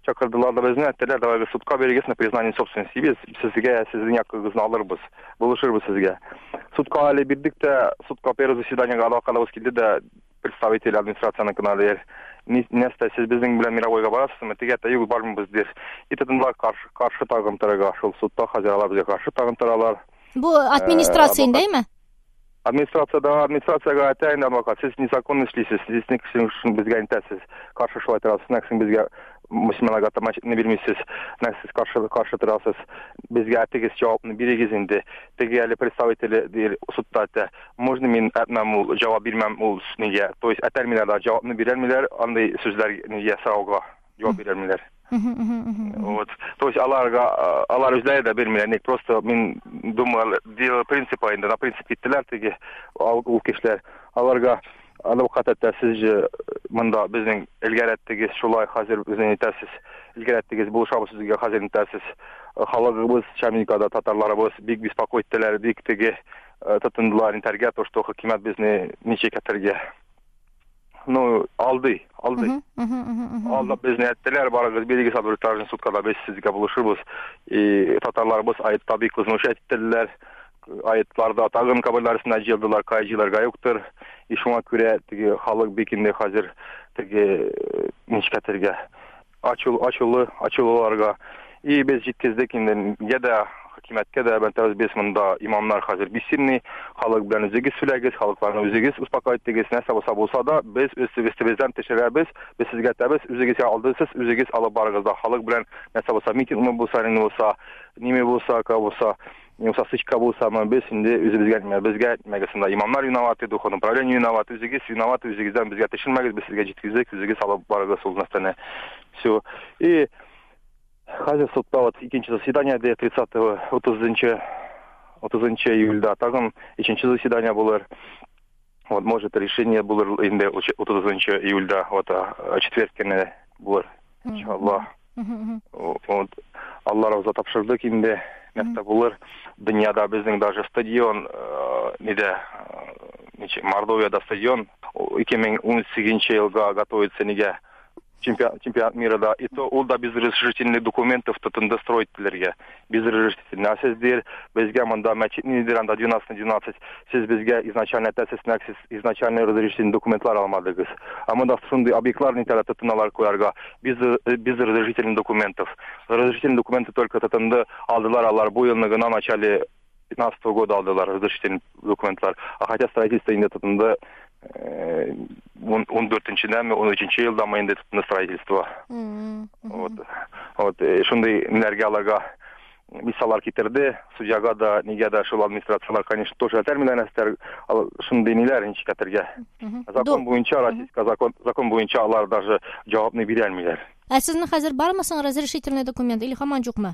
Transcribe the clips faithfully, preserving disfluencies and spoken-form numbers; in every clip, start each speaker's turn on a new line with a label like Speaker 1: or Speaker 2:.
Speaker 1: çakırdılar da bizne ettiler de sudka berigesiz на признание собственности biz sizge sizin hakkınızı alırız. Buluşuruz sizge. Sudka hali birlikte sudka первое заседание alakalı келdi de представитель администрацияның кыналар. Несте siz bizning bilan Miraboyga barasызmы? Тегәтә юк бармыбыз дер. Итәдәнләр каршы каршы тагын торырга шул судта хаҗалар безгә каршы тагын торалар.
Speaker 2: Bu администрацияндаймы?
Speaker 1: Администрацияда администрацияга әйтәйин адвокат, сез незаконно эшлисез, сез ник өчен безгә әйтәсез, каршы шулай торасыз, нәксен безгә мөселманга тамашны бирмисез, нәксез каршы каршы торасыз, безгә тегез җавапны бирегез инде. Теге әле представители дир судта әйтә, можно мин әтмәм ул җавап бирмәм ул нигә, то есть әтәлмиләр да җавапны бирәлмиләр, андай сүзләр нигә сорауга җавап бирәлмиләр. Вот. То есть аларга алар үзләре дә бирмиләр, ник просто мин думал, дело принципа инде, на принципе иттеләр теге ул кешеләр. Аларга адвокат әйтә, сез монда безнең илгәрәттегез шулай хәзер үзен әйтәсез, илгәрәттегез булышабыз сезгә хәзер әйтәсез. Халыгыбыз Чаминкада татарларыбыз бик беспокойтеләр, бик теге тотындылар интергә, то что хөкүмәт безне ничек әтергә. Ну, алды, алды. Алда безне әттеләр, барыгыз белгез адвокатларның судкада без сезгә булышырбыз. И татарларыбыз аятта бик возмущать иттеләр. Аятларда тагын каберларына җыелдылар, кайҗыларга юктыр. И шуңа күрә теге халык бик инде хәзер теге ничкәтергә ачыл ачылы ачылуларга. И без җиткездек инде яда хакимияткә дә бәнтәбез без монда имамнар хәзер бисинни, халык белән үзегез сөйләгез, халыкларны үзегез успокойтыгыз, нәрсә булса булса да, без өстебездән тешерәбез, без сезгә тәбез, үзегез алдысыз, үзегез алып барыгыз да, халык белән нәрсә булса, митингмы булса, ни булса, ниме булса, ка булса, ни булса, сычка булса, без инде үзебезгә әйтмә, безгә әйтмәгез, имамнар виноваты, духон управление виноваты, үзегез виноваты, үзегездән безгә тешермәгез, без сезгә җиткезик, үзегез алып барыгыз ул нәрсәне. Всё. И хәзер судта вот икенче заседание де тридцатого отызынчы июльдә тагын икенче заседание булыр. Вот может решение булыр инде отызынчы июльдә, вот четверг көне булыр. Иншаллах. Вот Алла раза тапшырдык инде, нәрсә булыр. Дөньяда безнең даже стадион ниде ничек Мордовияда стадион ике мең ун сигезенче елга готовится нигә чемпионат чемпионат мира да, и то ул да без разрешительных документов тотынды строительләргә. Без разрешительных. А сездер безгә монда мәчет Нидерланда двенадцать на двенадцать, сез безгә изначально тәсеснәк сез изначально разрешительный документлар алмадыгыз. А монда шундый объектлар нитәләр тотыналар коярга. Без без разрешительных документов. Разрешительные документы только тотынды алдылар, алар бу елны гына начале пятнадцатого года алдылар разрешительный документлар. А хотя строительство инде тотынды он дүртенчедәме, он өченче елда инде тотынды строительство. Вот. Вот шундый ниләргә аларга мисаллар китерде, судьяга да, нигә дә шул администрациялар, конечно, тоже терминләнәстер, шундый ниләр ничек әтергә. Закон буенча, российский закон, закон буенча алар даже җавапны бирә алмыйлар.
Speaker 2: Ә сезнең хәзер бармы соң разрешительный документ или һаман юкмы?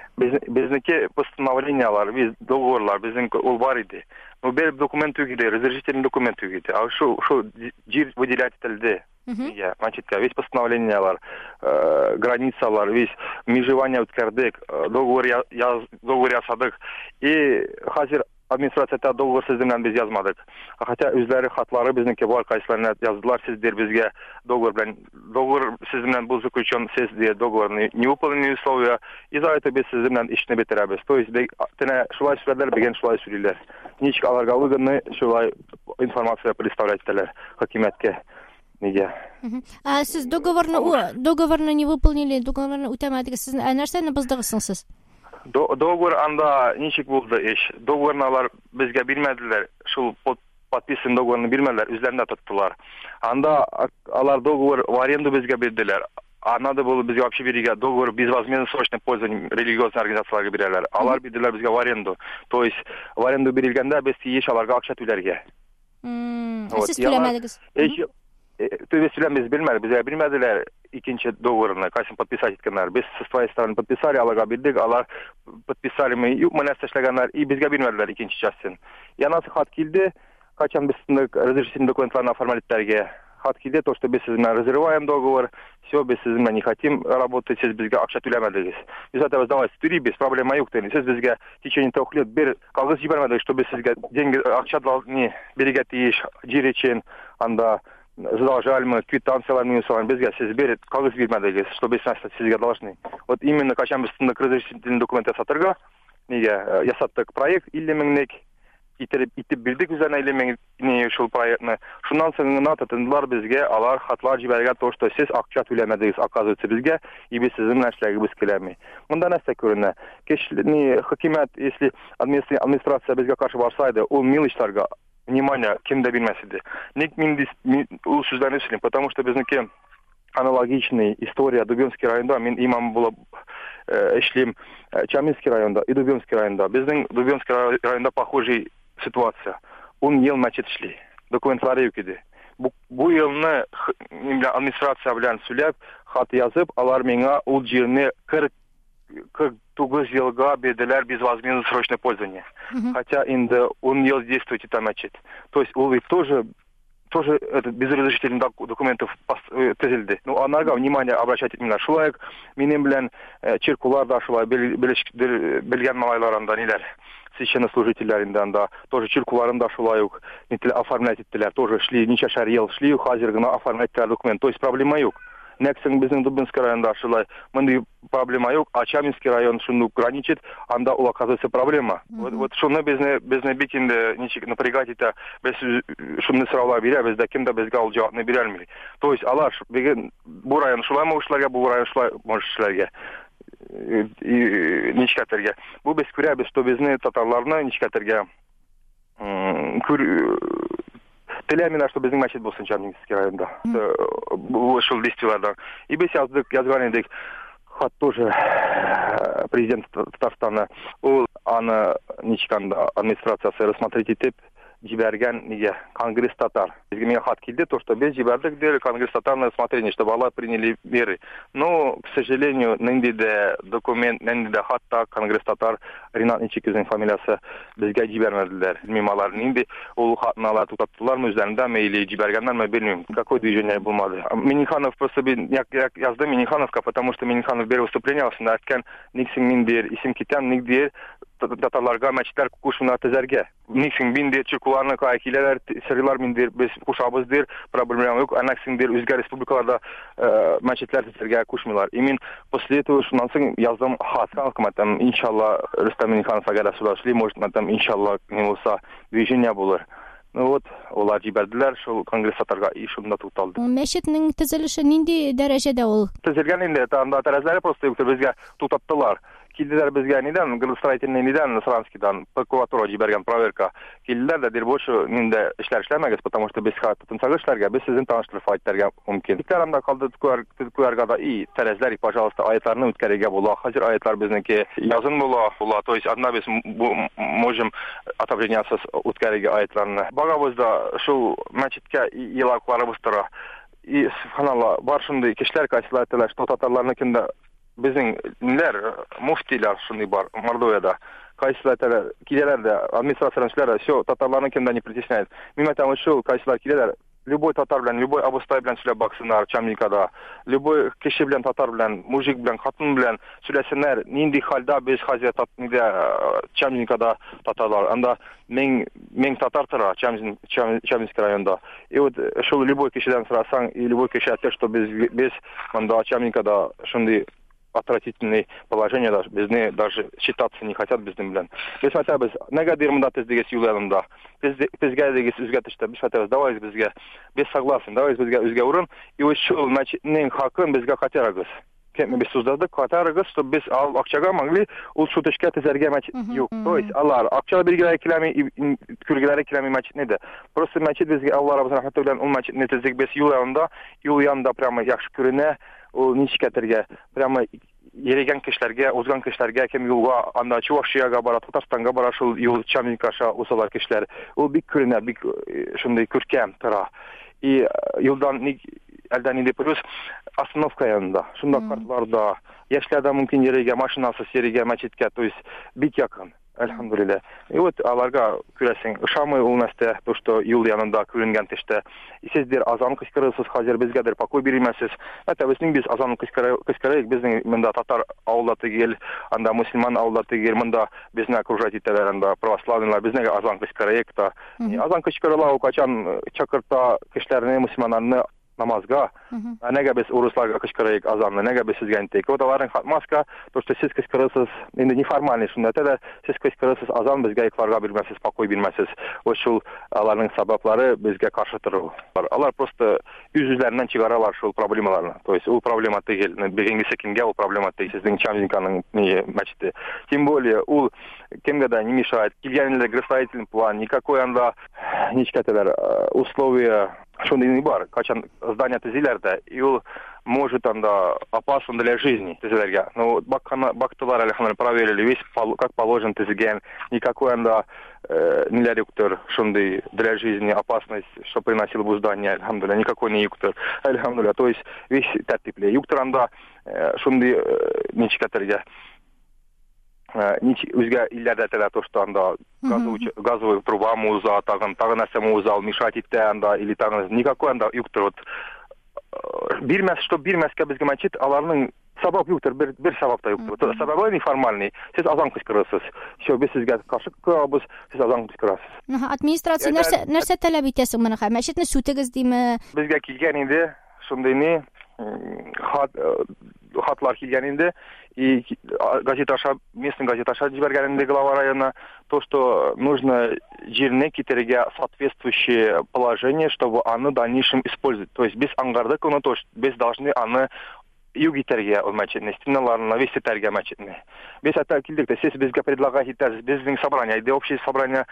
Speaker 1: Безнеке постановлениялар, без договорлар, безнең ул бар иде. Но бер документ түгел, разрешительный документ түгел. А шу шу җир выделять ителде. Я, значит, весь постановлениялар, границалар, весь межевание үткәрдек, договор я договор ясадык. И хәзер администрацияда договор сез белән без язмадык. Хотя үзләре хатлары безнеке бар, кайсыларына яздылар, сез безгә договор белән договор сез белән был заключен, сез дия договорны не выполнены условия, и за это без сез белән ишне бетерәбез. То есть тенә шулай сүзләр бегән шулай сөйлиләр. Ничек аларга выгодны шулай информация представлять ителәр хакимияткә. Нигә?
Speaker 2: А сез договорны договорны не выполнили, договорны үтәмәдегез, сез нәрсәне боздыгыз соң сез?
Speaker 1: Договор анда ничек булды эш? Договорналар безгә бирмәделәр. Шул подписан договорны бирмәделәр, үзләренә тоттылар. Анда алар договор в аренду безгә бирделәр. А надо было безгә вообще бирергә договор безвозмездно срочное пользование религиозный организацияларга бирәләр. Алар бирделәр безгә в аренду. То есть в аренду бирелгәндә без тиеш аларга акча түләргә.
Speaker 2: Мм, сез түләмәдегез.
Speaker 1: Төбе сөйләм без белмәдек, безгә бирмәделәр икенче договорны, кайсын подписать иткәннәр. Без с своей стороны подписали, аларга бирдек, алар подписали мы, юкмы нәрсә эшләгәннәр, и безгә бирмәделәр икенче частын. Янасы хат килде, качан без разрешительный документларны оформлять итәргә. Хат килде, то, что без сезне разрываем договор, все, без сезне не хотим работать, сез безгә акча түләмәдегез. Без этого давай стыри, без проблем юк тени. Сез безгә в течение трех лет бер кагыз җибәрмәдегез, что без сезгә деньги акча не бирергә тиеш, җир өчен, анда задолжали, квитанциялар минусовали, безге сіз берет, кагыз бермедіңіз, что без нас сізге должны. Вот именно качан біз тындық разрешительный документы сатырға, неге ясаттық проект, илемеңнек, итеп бирдик üzerine илемеңне шул проектны. Шундан соң гына тотындылар безге, алар хатлар җибәргән то, что сез акча түләмәдегез, оказывается, безгә, и без сезнең нәрсәләргә келәми. Монда нәрсә күренә? Кешне хөкүмәт, если администрация безгә каршы барсайды, ул милычларга внимание кимдә бирмәс иде. Ник мин ул сүзләрне сөйлим, потому что безнеке аналогичный история Дубинский районда, мин имам булып эшлим Чаминский районда и Дубинский районда. Безнең Дубинский районда похожий ситуация. Он ел мәчет эшли. Документлары юк иде. Бу, бу елны администрация белән сөйләп, хат язып, алар миңа ул җирне кырык тугыз елга бирделәр безвозмездно срочное пользование. Mm-hmm. Хотя инде он ел действует это мәчет. То есть ул тоже тоже этот без разрешительных документов төзелде. Ну, анарга внимание обращать именно шулай, минем белән чиркулар да шулай белгән малайларында ниләр. Священнослужительләрендә да тоже чиркуларында шулай ук нител оформлять иттеләр, тоже шли ничәшәр ел шли, хәзер гына оформлять документ. То есть проблема юк. Нексен безнең Дубинский районда шулай, мондый проблема юк, а Чаминский район шуны граничит, анда ул оказывается проблема. Mm-hmm. Вот вот шуны безне безне бик инде ничек напрягать итә, без шуны сораулар бирә, бездә кемдә безгә ул җавапны бирә алмый. То есть алар бу район шулай мөшләргә, бу район шулай мөшләргә. И ничкәтергә. Бу без күрәбез, что безне татарларны ничкәтергә күр теләминә, что безнең мәчет булсын Чаминский районда. Бу шул действиеләрдән. И без яздык, язган идек, хат тоже президент Татарстана, ул аны ничканда администрациясы рассмотреть итеп җибәргән нигә Конгресс татар. Безгә миңа хат килде, то, что без җибәрдек дер Конгресс татар на рассмотрение, чтобы алар приняли меры. Но, к сожалению, нинди дә документ, нинди дә хатта Конгресс татар Ринат Ничекизның фамилиясе безгә җибәрмәделәр. Белмим алар нинди ул хатны алар тутаттылармы үзләрендәме или җибәргәннәрме билмим. Какое движение булмады. Миниханов просто язды Минихановка, потому что Миниханов бер выступление асында әйткән, никсең мин дер исем китәм, ник дер татарларга мәчетләр кушуна төзәргә. Никсең мин дер чиркуларны кайкиләр, сырлар мин дер без кушабыз дер, проблема юк. Анаксең дер үзгә республикаларда мәчетләр төзәргә кушмыйлар. И мин после этого шуннан соң яздым хат хөкүмәттән, иншалла Рөстәм Минихановка гәрә сөйләшли, может, мәтәм иншалла не булса движение булыр. Ну вот, олар җибәрделәр, шул Конгресс татарга и шунда тукталды.
Speaker 2: Мәчетнең төзелеше нинди дәрәҗәдә ул?
Speaker 1: Төзелгән инде, анда тәрәзәләре просто безгә тутаттылар. Килделәр безгә нидән, градостроительный нидән, Саранскидан, прокуратура җибәргән проверка. Килделәр дә дир больше инде эшләр эшләмәгез, потому что без хатынсак эшләргә, без сезне таныштырып файттарга мөмкин. Диктарамда калды күргәдә и тәрәзәләр, пожалуйста, аятларны үткәрергә була. Хәзер аятлар безнеке язын була, була. То есть одна без можем отображениясыз үткәрергә аятларны. Багабызда шул мәчеткә елакларыбыз тора. И субханалла, бар шундый кешеләр кайсылар что татарларны киндә безнең ниләр муфтилар шундый бар Мордовияда. Кайсылар киләләр дә администрацияләр, все татарларны киндә не притесняет. Мин әйтәм, шул кайсылар киләләр, любой татар белән, любой абыстай белән сөйләп баксыннар Чамникада. Любой кеше белән татар белән, мужик белән, хатын белән сөйләсеннәр, нинди хәлдә без хәзер нидә Чамникада татарлар. Анда мең мең татар тора Чаминский районда. И вот шул любой кешедән сорасаң, и любой кеше әйтә, что без без монда Чамникада шундый отвратительное положение, даже безне даже считаться не хотят безнең белән. Без мәтәбез, нәгәдер монда төздегез юлларында. Без безгә дигез үзгә төштә, без мәтәбез, давай безгә, без согласен, давай безгә үзгә урын, и вот шул мәчетнең хакын безгә катарыгыз. Кем без суздадык, катарыгыз, чтобы без акчага могли ул шутышка төзәргә мәчет юк. То есть алар акча биргәләр киләми, күргәләр киләми мәчетне дә. Просто мәчет безгә Алла раббы рәхмәте белән ул мәчетне төзек без юлларында, юл янында прямо яхшы күренә. Ул ничкәтергә, прямо йөргән кешеләргә, узган кешеләргә, кем юлга, анда Чувашиягә бара, Татарстанга бара, шул юл Чамникаша усалар кешеләр. Ул бик күренә, бик шундый күркәм тора. И юлдан ник әлдән инде плюс остановка янында, шунда картларда, яшьләрдә мөмкин йөргән машинасы серигә мәчеткә, то есть бик якын. Elhamdülillah. И вот аларга күрәсең, ышамый ул нәрсә, то что юл янында күренгән төштә. Сездер азан кычкырырсыз, хәзер безгәдер покой бирмәсез. Әтә безнең без азан кычкырыйк, безнең монда татар авылда түгел, анда мусульман авылда түгел, монда безне окружать итәләр, анда православныйлар, безнең азан кычкырыйк та. Азан кычкырыла у качан чакырта кешеләрне, мусульманнарны намазга. Нәгә без урысларга кычкырыйк азанны, нәгә без сезгә әйтик. Вот аларның хатмаска, то что сез кычкырырсыз, инде неформальный шунда да сез кычкырырсыз азан безгә икларга бирмәсез, покой бирмәсез. Вот шул аларның сәбәпләре безгә каршы тору. Алар просто үз-үзләреннән чыгаралар шул проблемаларны. То есть ул проблема түгел, бегенге секингә ул проблема түгел. Сезнең Чамзинканың мәчете. Тем более ул кемгә дә не мешает. Килгәнләр градостроительный план, никакой анда ничкәтәләр условия шундай не бар. Качан здание төзиләрдә, и ул может анда опасно для жизни төзеләргә. Ну, бактылар әле проверили, весь как положено төзегән, никакой анда ниләр юктыр, шундай для жизни опасность, что приносило бы здание, альхамдулилля, никакой не юктыр. Альхамдулилля, то есть весь тәртипле. Юктыр анда шундай ничкәтәргә үзгә илләрдә тәлә то, что анда газовый труба муза, тагын тагын нәрсә муза, мешать итә анда или тагын никакой анда юктыр. Вот бирмәс, что бирмәскә безгә мәчет, аларның сабап юктыр, бер бер сабап та юктыр. Сабабы неформальный. Сез азан кычкырырсыз. Все, без сезгә каршы кылабыз, сез азан кычкырасыз.
Speaker 2: Администрация нәрсә нәрсә таләп итәсең моныга? Мәчетне сүтегез диме?
Speaker 1: Безгә килгән инде шундый не хат хатлар килгән инде. И газеташа, местный газеташа җибәргән инде глава района, то, что нужно җирне китерергә соответствующее положение, чтобы аны в дальнейшем использовать. То есть без ангарды, но то без должны аны юг итәргә ул мәчетне, стеналарына весь итәргә мәчетне. Без әтә килдек, сез безгә предлагать итәсез, безнең собрание, иде общее собрание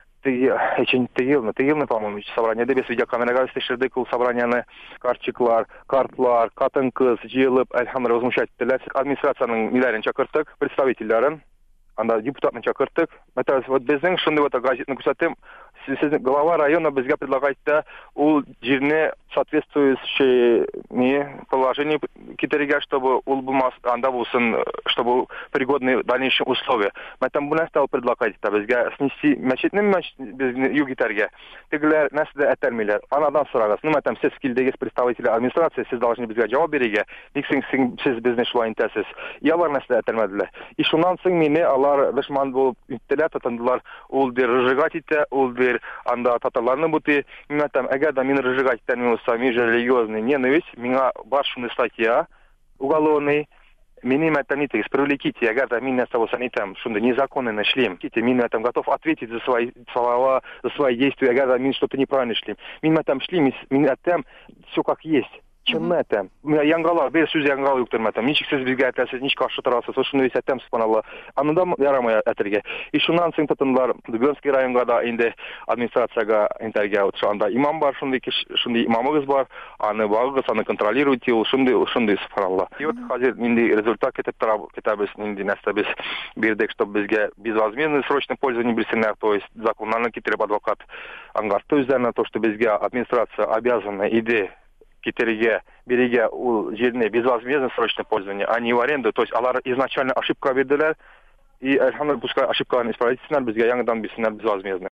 Speaker 1: очень тыелны, тыелны, по-моему, собрание, да без видеокамерага өстешердек ул собраниены, картчиклар, картлар, катын-кыз җыелып, әлхәмдулилlah, возмущать ителәр. Администрациянең ниләрен чакырттык, представительләрен, анда депутатны чакырттык. Мәтәләс, вот безнең шундый вот газетны күрсәтәм, сезнең глава района безгә предлагать итә, ул җирне соответствующее не положение китерергә, чтобы ул булмас, анда булсын, чтобы пригодные дальнейшие условия. Мәтәм бу нәрсә ул предлагать итә безгә снести мәчетне безне юг итәргә. Тегеләр нәрсә әтәрмиләр. Анадан сорагыз. Ну мәтәм сез килдегез представители администрации, сез должны безгә җавап бирергә. Ник сез безне шулай итәсез? Ялар нәрсә әтәрмәделәр. И шуннан соң мине алар дошман булып иттеләр, тотындылар. Ул дер рыжыгать итә, ул дер анда татарларны бути. Мәтәм әгәр дә мин рыжыгать итәм, сами же религиозный ненависть, меня башенная статья уголовный, меня это не так, привлеките, я говорю, меня с того санитам, что незаконно нашли, меня там готов ответить за свои слова, за свои действия, я говорю, меня что-то неправильно шли, меня там шли, меня там все как есть. Чынны әтәм. Яңгалар, бер сүз яңгал юктыр мәтәм. Ничек сез безгә әйтәсез, ничек каршы торасыз, шуны әйтәм әтәм субханалла. Анында ярамый әтергә. И шуннан соң тотындылар Дубенский районга да инде администрациягә интергә ут анда имам бар, шундый киш, шундый имамыгыз бар, аны багыгыз, аны контролируйте, ул шундый, шундый субханалла. И вот хәзер инде результат кетеп тора, китабыз инде нәрсә без бирдек, чтобы безгә безвозмездное срочное пользование бирсеннәр, то есть законнарны китереп адвокат аңгартты үзләренә, то, что безгә администрация обязана иде китерергә, бирергә ул җирне безвозмездное срочное пользование, а не в аренду. То есть алар изначально ошибка бирделәр, и, альхамдулилlah, пускай ошибкаларны исправить итсеннәр, безгә яңадан бирсеннәр безвозмездно.